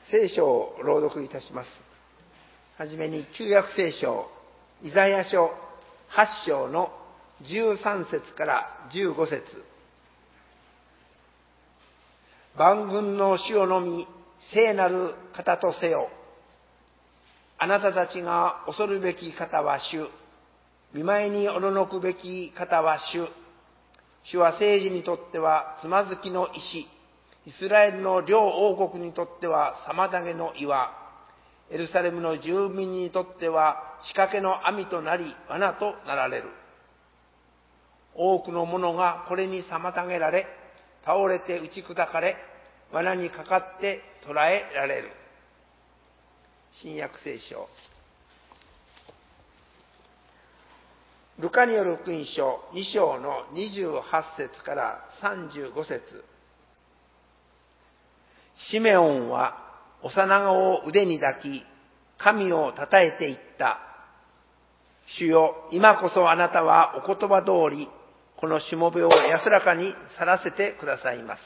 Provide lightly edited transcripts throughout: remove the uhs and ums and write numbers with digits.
聖書を朗読いたします。はじめに旧約聖書、イザヤ書8章の13節から15節。万軍の主をのみ聖なる方とせよ。あなたたちが恐るべき方は主。御前におののくべき方は主。主は政治にとってはつまずきの石。イスラエルの両王国にとっては妨げの岩。エルサレムの住民にとっては仕掛けの網となり罠となられる。多くの者がこれに妨げられ、倒れて打ち砕かれ、罠にかかって捕らえられる。新約聖書。ルカによる福音書2章の28節から35節。シメオンは幼子を腕に抱き、神をたたえていった。主よ、今こそあなたはお言葉通り、このしもべを安らかに去らせてくださいます。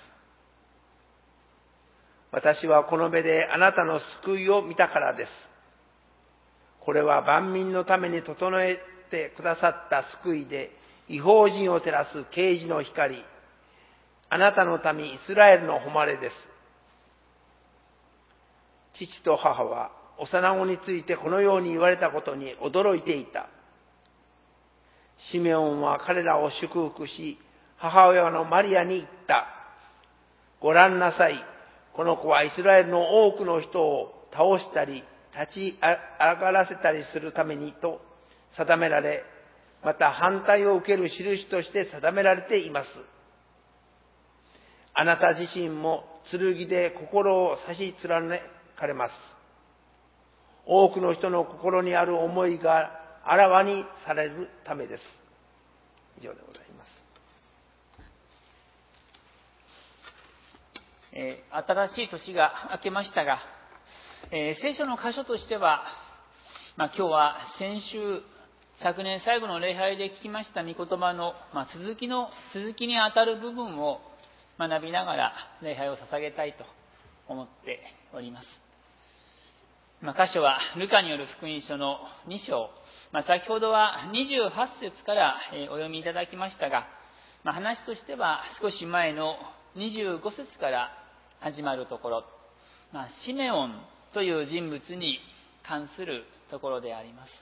私はこの目であなたの救いを見たからです。これは万民のために整えてくださった救いで、異邦人を照らす啓示の光、あなたの民イスラエルの誉れです。父と母は幼子についてこのように言われたことに驚いていた。シメオンは彼らを祝福し、母親のマリアに言った。ご覧なさい。この子はイスラエルの多くの人を倒したり、立ち上がらせたりするためにと定められ、また反対を受ける印として定められています。あなた自身も剣で心を差し貫かれます。多くの人の心にある思いがあらわにされるためです。以上でございます。 新しい年が明けましたが、聖書の箇所としては、今日は昨年最後の礼拝で聞きました御言葉の、続きにあたる部分を学びながら礼拝を捧げたいと思っております。箇所はルカによる福音書の2章、先ほどは28節からお読みいただきましたが、話としては少し前の25節から始まるところ、シメオンという人物に関するところであります。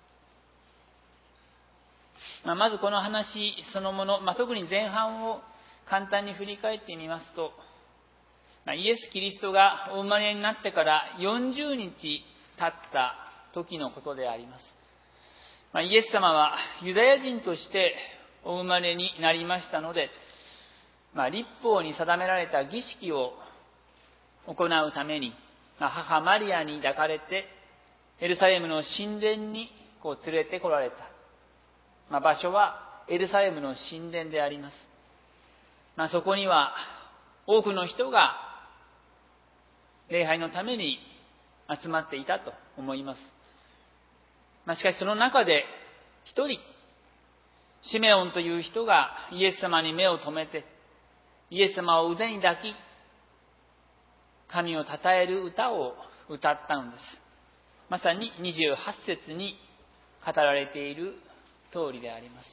まずこの話そのもの、特に前半を簡単に振り返ってみますと、イエス・キリストがお生まれになってから40日経った時のことであります。イエス様はユダヤ人としてお生まれになりましたので、律法に定められた儀式を行うために、母マリアに抱かれてエルサレムの神殿に連れてこられた。場所はエルサレムの神殿であります。そこには多くの人が礼拝のために集まっていたと思います。しかしその中で一人、シメオンという人がイエス様に目を留めて、イエス様を腕に抱き、神を称える歌を歌ったのです。まさに28節に語られている通りであります。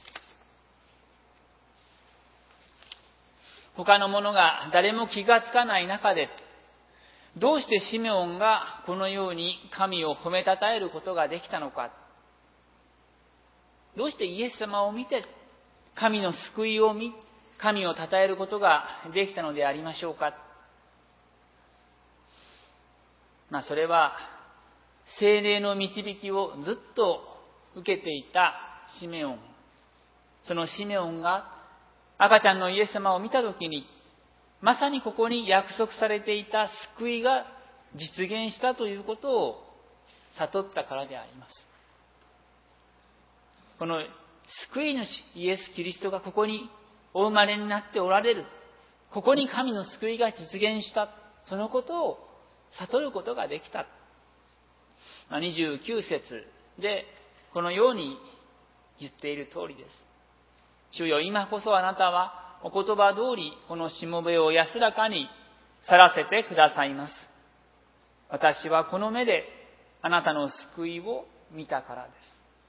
他の者が誰も気がつかない中で、どうしてシメオンがこのように神を褒めたたえることができたのか。どうしてイエス様を見て神の救いを見、神を称えることができたのでありましょうか。それは聖霊の導きをずっと受けていたシメオン。そのシメオンが赤ちゃんのイエス様を見たときに、まさにここに約束されていた救いが実現したということを悟ったからであります。この救い主イエス・キリストがここにお生まれになっておられる。ここに神の救いが実現した。そのことを悟ることができた。29節でこのように言っている通りです。主よ、今こそあなたはお言葉通りこのしもべを安らかに去らせてくださいます。 私はこの目であなたの救いを見たからです。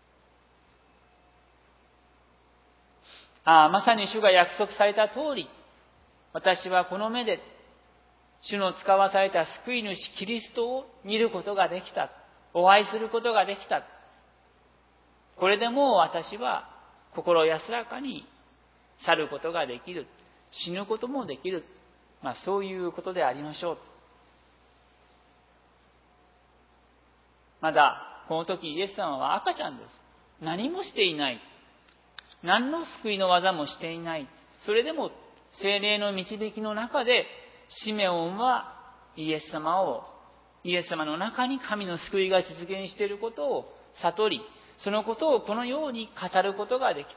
まさに主が約束された通り、私はこの目で主の使わされた救い主キリストを見ることができた。お会いすることができた。これでもう私は心安らかに去ることができる。死ぬこともできる。そういうことでありましょう。まだこの時イエス様は赤ちゃんです。何もしていない。何の救いの技もしていない。それでも聖霊の導きの中でシメオンはイエス様の中に神の救いが実現していることを悟り、そのことをこのように語ることができ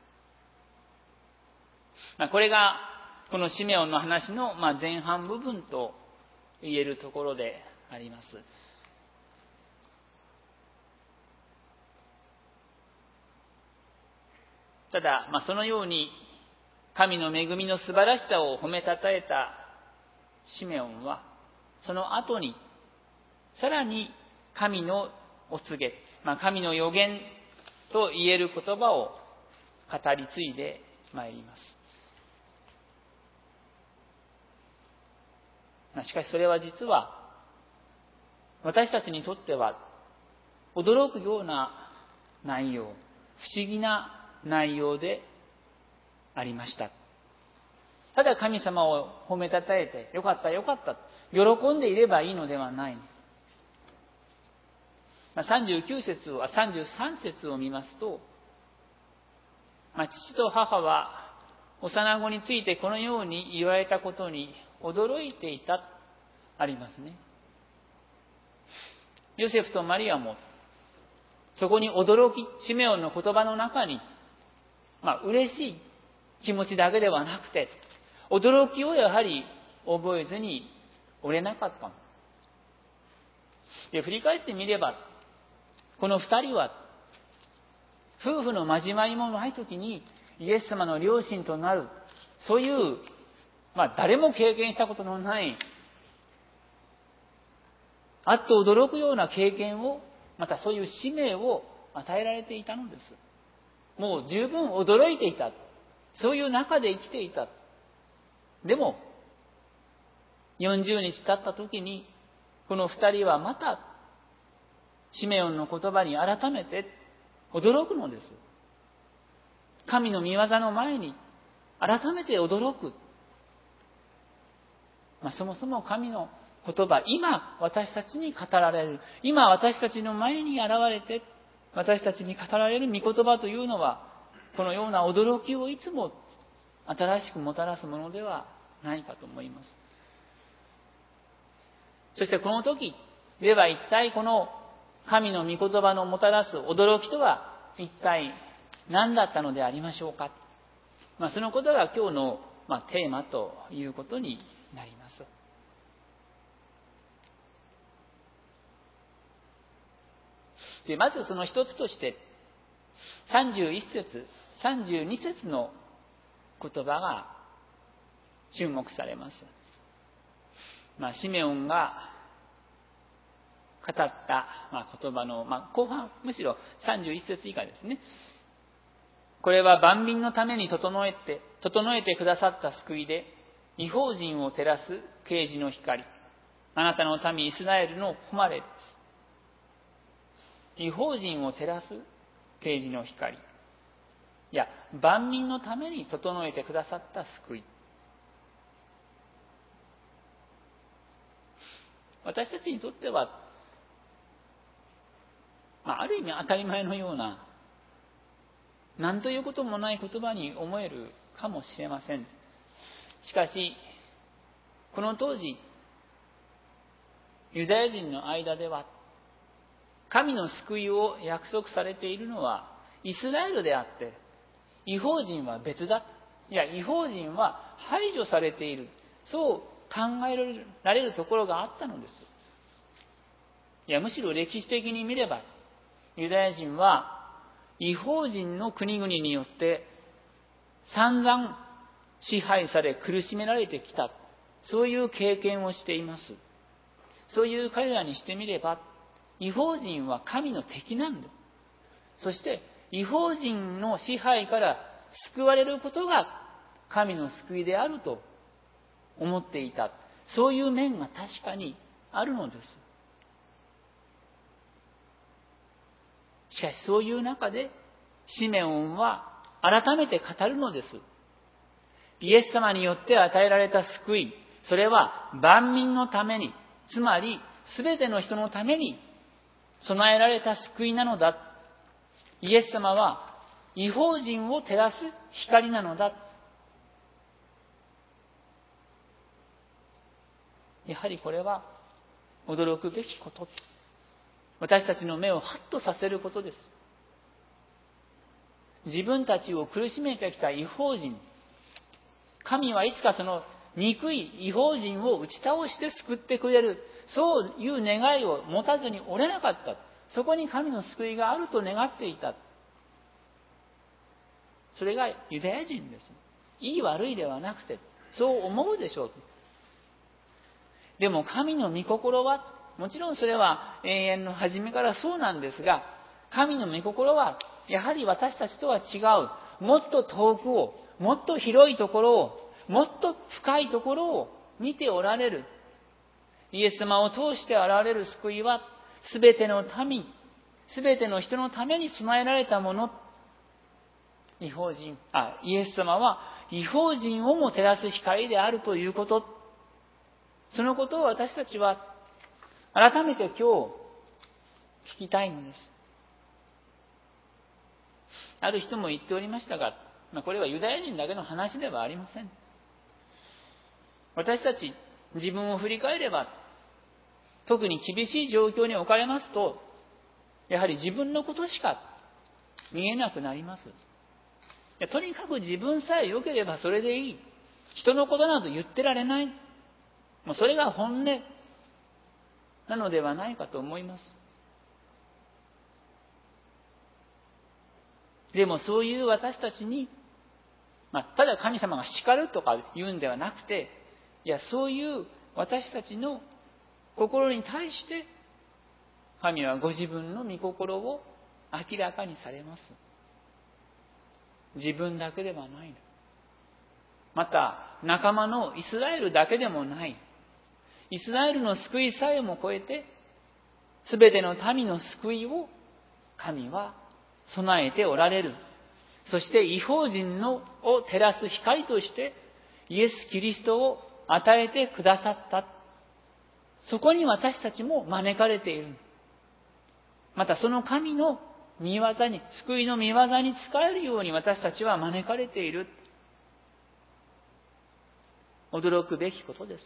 た。これがこのシメオンの話の前半部分と言えるところであります。ただ、そのように神の恵みの素晴らしさを褒めたたえたシメオンは、その後にさらに神のお告げ、神の予言と言える言葉を語り継いでまいります。しかしそれは実は私たちにとっては驚くような内容、不思議な内容でありました。ただ神様を褒めたたえて、よかったよかった、喜んでいればいいのではない。33節を見ますと、父と母は幼子についてこのように言われたことに驚いていた、ありますね。ヨセフとマリアもそこに驚き、シメオンの言葉の中に嬉しい気持ちだけではなくて、驚きをやはり覚えずにおれなかったの。で、振り返ってみれば、この二人は夫婦の交わりもないときにイエス様の両親となる、そういう誰も経験したことのない、あっと驚くような経験を、またそういう使命を与えられていたのです。もう十分驚いていた。そういう中で生きていた。でも、40日経った時に、この二人はまた、シメオンの言葉に改めて驚くのです。神の御業の前に改めて驚く。そもそも神の言葉、今私たちに語られる、今私たちの前に現れて、私たちに語られる御言葉というのは、このような驚きをいつも新しくもたらすものではないかと思います。そしてこの時では一体この神の御言葉のもたらす驚きとは一体何だったのでありましょうか。そのことが今日のテーマということになります。で、まずその一つとして31節、32節の言葉が注目されます。シメオンが語った言葉の後半、むしろ31節以下ですね。これは万民のために整えてくださった救いで、異邦人を照らす啓示の光。あなたの民イスラエルの誉れです。異邦人を照らす啓示の光。いや、万民のために整えてくださった救い。私たちにとっては、ある意味当たり前のような、何ということもない言葉に思えるかもしれません。しかし、この当時、ユダヤ人の間では、神の救いを約束されているのはイスラエルであって、異邦人は別だ。いや、異邦人は排除されている。そう考えられるところがあったのです。いや、むしろ歴史的に見れば、ユダヤ人は異邦人の国々によって散々支配され苦しめられてきた。そういう経験をしています。 そういう彼らにしてみれば、異邦人は神の敵なんだ。そして異邦人の支配から救われることが神の救いであると思っていた。そういう面が確かにあるのです。しかしそういう中でシメオンは改めて語るのです。イエス様によって与えられた救い、それは万民のために、つまり全ての人のために備えられた救いなのだ。イエス様は異邦人を照らす光なのだ。やはりこれは驚くべきこと。私たちの目をハッとさせることです。自分たちを苦しめてきた異邦人、神はいつかその憎い異邦人を打ち倒して救ってくれる、そういう願いを持たずにおれなかった。そこに神の救いがあると願っていた。それがユダヤ人です。いい悪いではなくて、そう思うでしょう。でも神の御心は、もちろんそれは永遠の初めからそうなんですが、神の御心はやはり私たちとは違う。もっと遠くを、もっと広いところを、もっと深いところを見ておられる。イエス様を通して現れる救いは、すべての民、すべての人のために備えられたもの。イエス様は異邦人をも照らす光であるということ。そのことを私たちは改めて今日聞きたいのです。ある人も言っておりましたが、これはユダヤ人だけの話ではありません。私たち自分を振り返れば、特に厳しい状況に置かれますと、やはり自分のことしか見えなくなります。とにかく自分さえ良ければそれでいい。人のことなど言ってられない。もうそれが本音なのではないかと思います。でもそういう私たちに、ただ神様が叱るとか言うんではなくて、そういう私たちの心に対して神はご自分の御心を明らかにされます。自分だけではない。また仲間のイスラエルだけでもない。イスラエルの救いさえも超えて、すべての民の救いを神は備えておられる。そして異邦人を照らす光としてイエス・キリストを与えてくださった。そこに私たちも招かれている。またその神の御業に、救いの御業に仕えるように私たちは招かれている。驚くべきことです。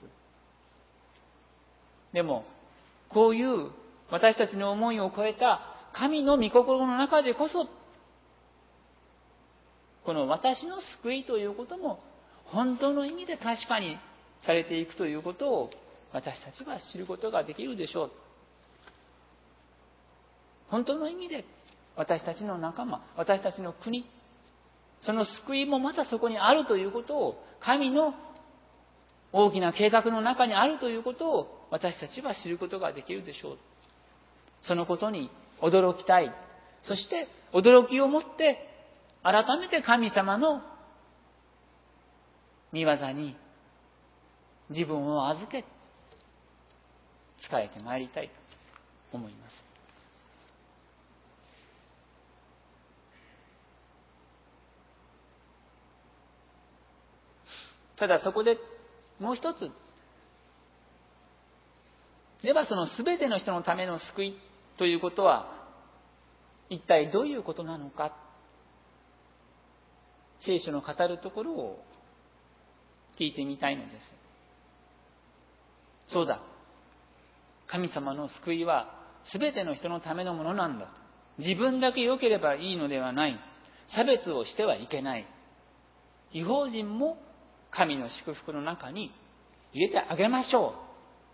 でも、こういう私たちの思いを超えた神の御心の中でこそ、この私の救いということも本当の意味で確かにされていくということを私たちは知ることができるでしょう。本当の意味で私たちの仲間、私たちの国、その救いもまたそこにあるということを、神の大きな計画の中にあるということを私たちは知ることができるでしょう。そのことに驚きたい。そして驚きをもって改めて神様の御業に自分を預け、仕えてまいりたいと思います。ただそこでもう一つ、ではその全ての人のための救いということは一体どういうことなのか、聖書の語るところを聞いてみたいのです。そうだ、神様の救いは全ての人のためのものなんだ。自分だけ良ければいいのではない。差別をしてはいけない。異邦人も神の祝福の中に入れてあげましょう。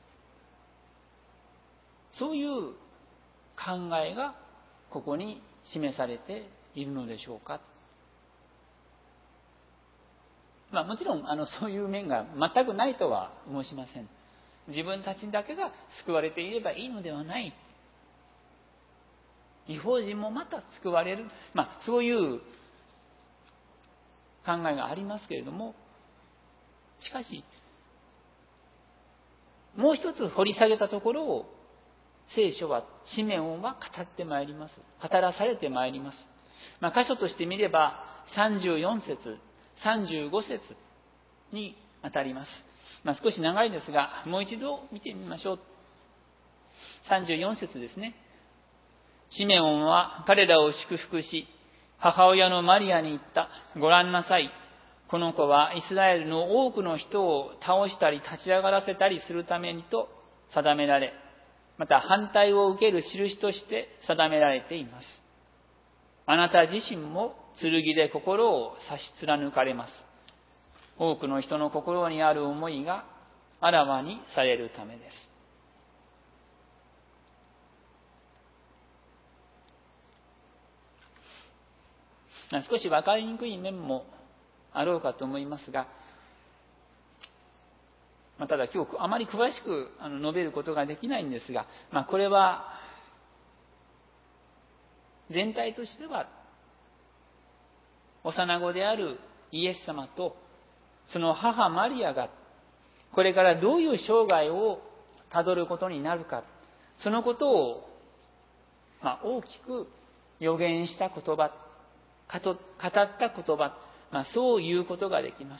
そういう考えがここに示されているのでしょうか。もちろんそういう面が全くないとは申しません。 自分たちだけが救われていればいいのではない。異邦人もまた救われる。そういう考えがありますけれども、しかし、もう一つ掘り下げたところを、聖書は、シメオンは語ってまいります。語らされてまいります。箇所として見れば、34節、35節にあたります。少し長いですが、もう一度見てみましょう。34節ですね。シメオンは彼らを祝福し、母親のマリアに言った。ご覧なさい。この子はイスラエルの多くの人を倒したり立ち上がらせたりするためにと定められ、また反対を受ける印として定められています。あなた自身も剣で心を差し貫かれます。多くの人の心にある思いがあらわにされるためです。少し分かりにくい面もあろうかと思いますが、ただ今日あまり詳しく述べることができないんですが、これは全体としては幼子であるイエス様とその母マリアがこれからどういう生涯をたどることになるか、そのことを大きく予言した言葉、語った言葉、そういうことができます。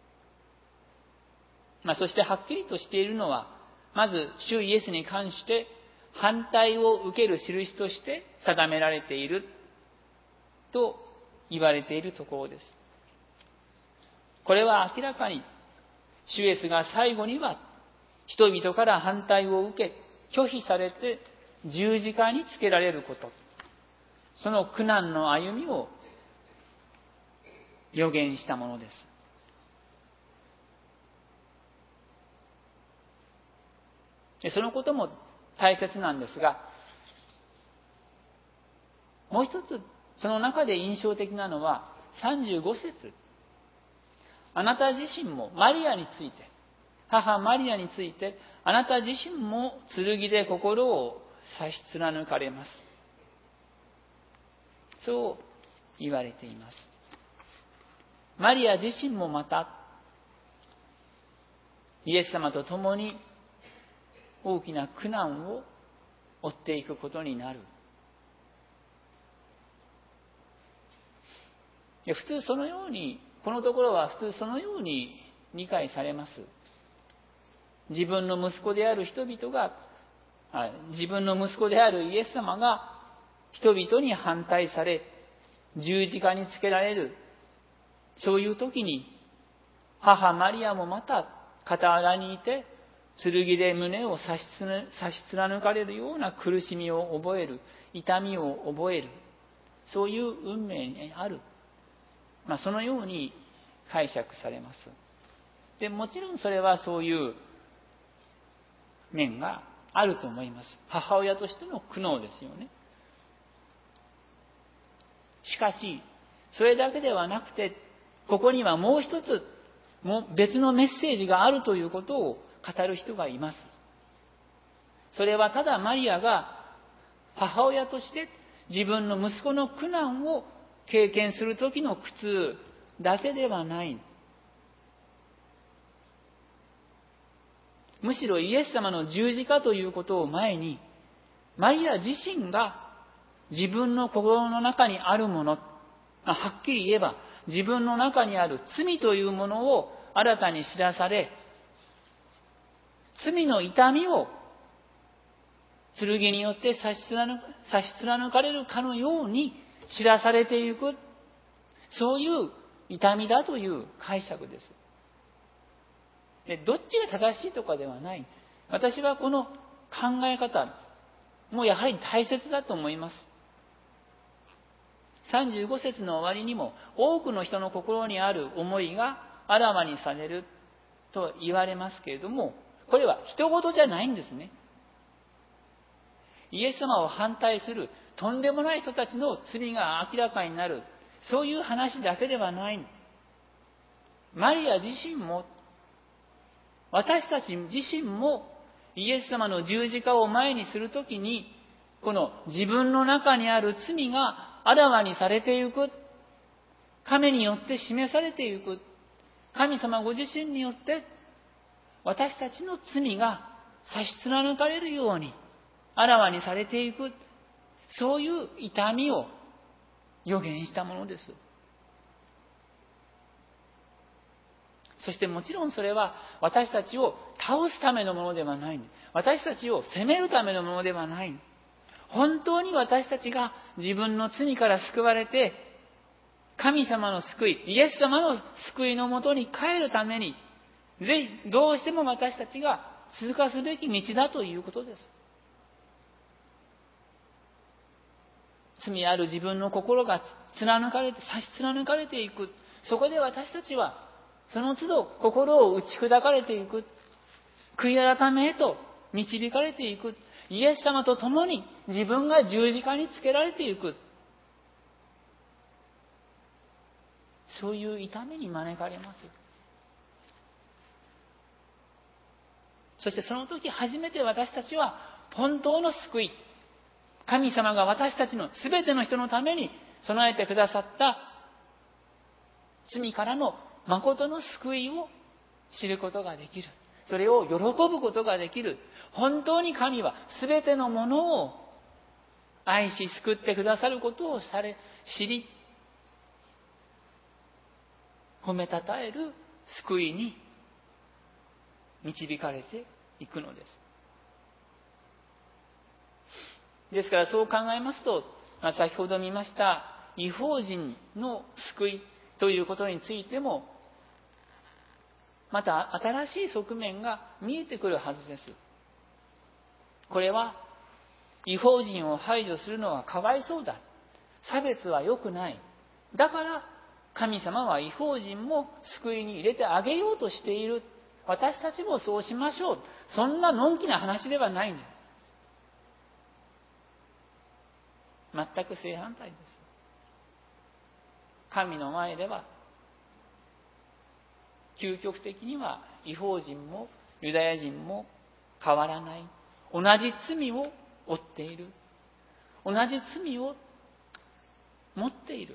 そしてはっきりとしているのは、まず主イエスに関して反対を受ける印として定められていると言われているところです。これは明らかに主イエスが最後には人々から反対を受け拒否されて十字架につけられること、その苦難の歩みを予言したものです。そのことも大切なんですが、もう一つその中で印象的なのは35節。あなた自身もマリアについて、母マリアについて、あなた自身も剣で心を差し貫かれます。そう言われています。マリア自身もまたイエス様と共に大きな苦難を負っていくことになる。普通そのように、このところは普通そのように理解されます。自分の息子である人々が、自分の息子であるイエス様が人々に反対され、十字架につけられる。そういう時に、母マリアもまた傍らにいて、剣で胸を差し貫かれるような苦しみを覚える、痛みを覚える、そういう運命にある。そのように解釈されます。で、もちろんそれはそういう面があると思います。母親としての苦悩ですよね。しかし、それだけではなくて、ここにはもう一つ、別のメッセージがあるということを語る人がいます。それはただマリアが母親として自分の息子の苦難を経験する時の苦痛だけではない。むしろイエス様の十字架ということを前に、マリア自身が自分の心の中にあるもの、はっきり言えば自分の中にある罪というものを新たに知らされ、罪の痛みを剣によって差し貫かれるかのように知らされていく、そういう痛みだという解釈です。で、どっちが正しいとかではない。私はこの考え方もやはり大切だと思います。35節の終わりにも多くの人の心にある思いがあらわにされると言われますけれども、これは人事じゃないんですね。イエス様を反対するとんでもない人たちの罪が明らかになる、そういう話だけではない。マリア自身も私たち自身もイエス様の十字架を前にするときに、この自分の中にある罪があらわにされていく。神によって示されていく。神様ご自身によって私たちの罪が差し貫かれるようにあらわにされていく。そういう痛みを予言したものです。そしてもちろんそれは私たちを倒すためのものではない。私たちを責めるためのものではない。本当に私たちが自分の罪から救われて、神様の救い、イエス様の救いのもとに帰るために、ぜひどうしても私たちが通過すべき道だということです。罪ある自分の心が貫かれて、差し貫かれていく。そこで私たちはその都度心を打ち砕かれていく。悔い改めへと導かれていく。イエス様と共に自分が十字架につけられていく。そういう痛みに招かれます。そしてその時初めて私たちは本当の救い、神様が私たちのすべての人のために備えてくださった罪からの誠の救いを知ることができる。それを喜ぶことができる。本当に神はすべてのものを愛し救ってくださることを知り、褒めたたえる救いに導かれていくのです。ですからそう考えますと、先ほど見ました異邦人の救いということについても、また新しい側面が見えてくるはずです。これは異邦人を排除するのはかわいそうだ。差別は良くない。だから神様は異邦人も救いに入れてあげようとしている。私たちもそうしましょう。そんなのんきな話ではないんです。全く正反対です。神の前では究極的には異邦人もユダヤ人も変わらない。同じ罪を負っている。同じ罪を持っている。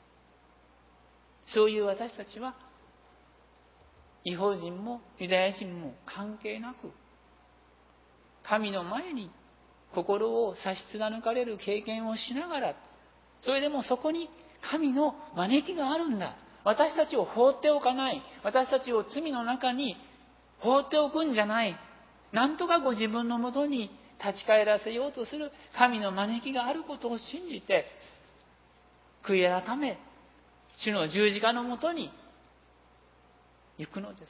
そういう私たちは異邦人もユダヤ人も関係なく、神の前に心を差し貫かれる経験をしながら、それでもそこに神の招きがあるんだ。私たちを放っておかない。私たちを罪の中に放っておくんじゃない。なんとかご自分のもとに立ち返らせようとする神の招きがあることを信じて、悔い改め、主の十字架のもとに行くのです。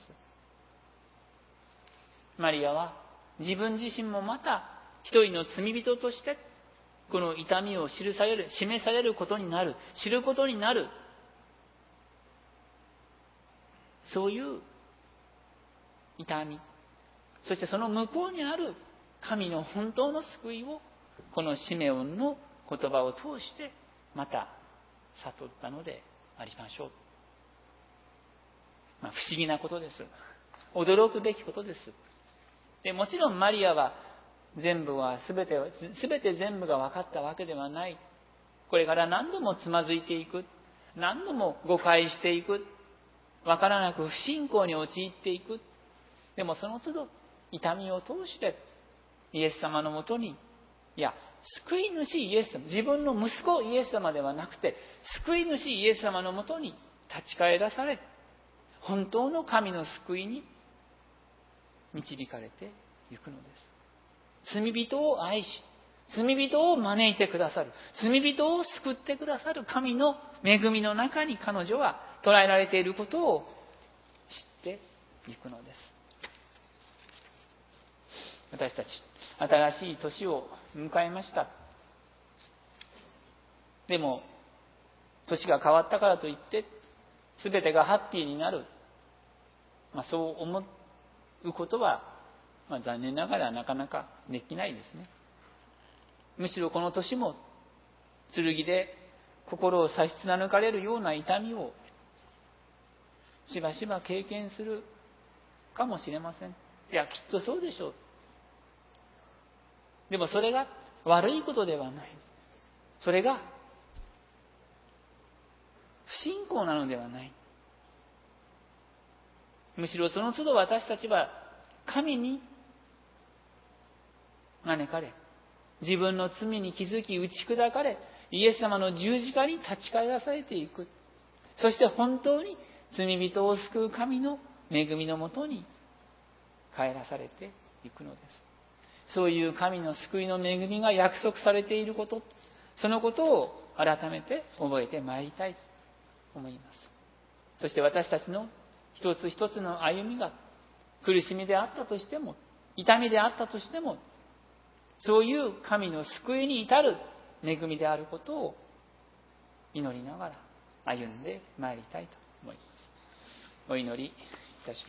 マリアは自分自身もまた一人の罪人としてこの痛みを示されることになる、知ることになる、そういう痛み、そしてその向こうにある神の本当の救いをこのシメオンの言葉を通してまた悟ったのでありましょう。不思議なことです。驚くべきことです。でもちろんマリアは全部が分かったわけではない。これから何度もつまずいていく。何度も誤解していく。分からなく不信仰に陥っていく。でもその都度痛みを通してイエス様のもとに、救い主イエス様、自分の息子イエス様ではなくて救い主イエス様のもとに立ち返らされ、本当の神の救いに導かれていくのです。罪人を愛し、罪人を招いてくださる、罪人を救ってくださる神の恵みの中に彼女は捉えられていることを知っていくのです。私たち、新しい年を迎えました。でも、年が変わったからといって、すべてがハッピーになる、そう思うことは、残念ながらなかなかできないですね。むしろこの年も、剣で心を差し貫かれるような痛みをしばしば経験するかもしれません。いや、きっとそうでしょう。でもそれが悪いことではない。それが不信仰なのではない。むしろその都度私たちは神に招かれ、自分の罪に気づき打ち砕かれ、イエス様の十字架に立ち返らされていく。そして本当に罪人を救う神の恵みのもとに帰らされていくのです。そういう神の救いの恵みが約束されていること、そのことを改めて覚えてまいりたいと思います。そして私たちの一つ一つの歩みが苦しみであったとしても、痛みであったとしても、そういう神の救いに至る恵みであることを祈りながら歩んでまいりたいと思います。お祈りいたします。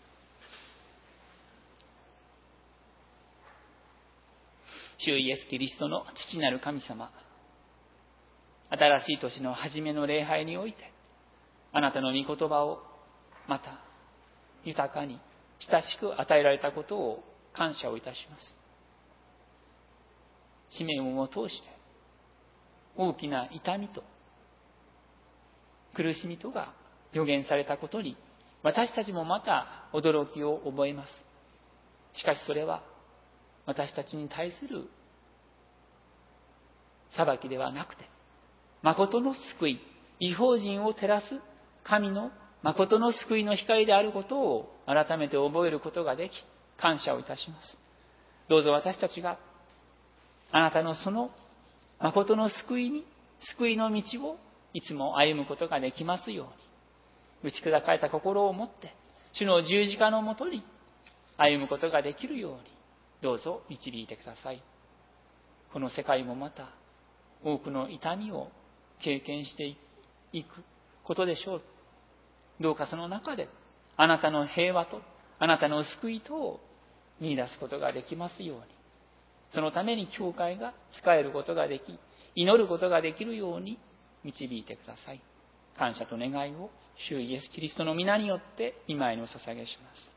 主イエス・キリストの父なる神様、新しい年の初めの礼拝において、あなたの御言葉をまた豊かに親しく与えられたことを感謝をいたします。シメオンを通して大きな痛みと苦しみとが予言されたことに、私たちもまた驚きを覚えます。しかしそれは私たちに対する裁きではなくて、誠の救い、異邦人を照らす神の誠の救いの光であることを改めて覚えることができ、感謝をいたします。どうぞ私たちがあなたのその誠の救いの道をいつも歩むことができますように、打ち砕かれた心を持って主の十字架のもとに歩むことができるように、どうぞ導いてください。この世界もまた多くの痛みを経験していくことでしょう。どうかその中であなたの平和とあなたの救いとを見出すことができますように、そのために教会が仕えることができ、祈ることができるように導いてください。感謝と願いを主イエスキリストの皆によって御前にお捧げします。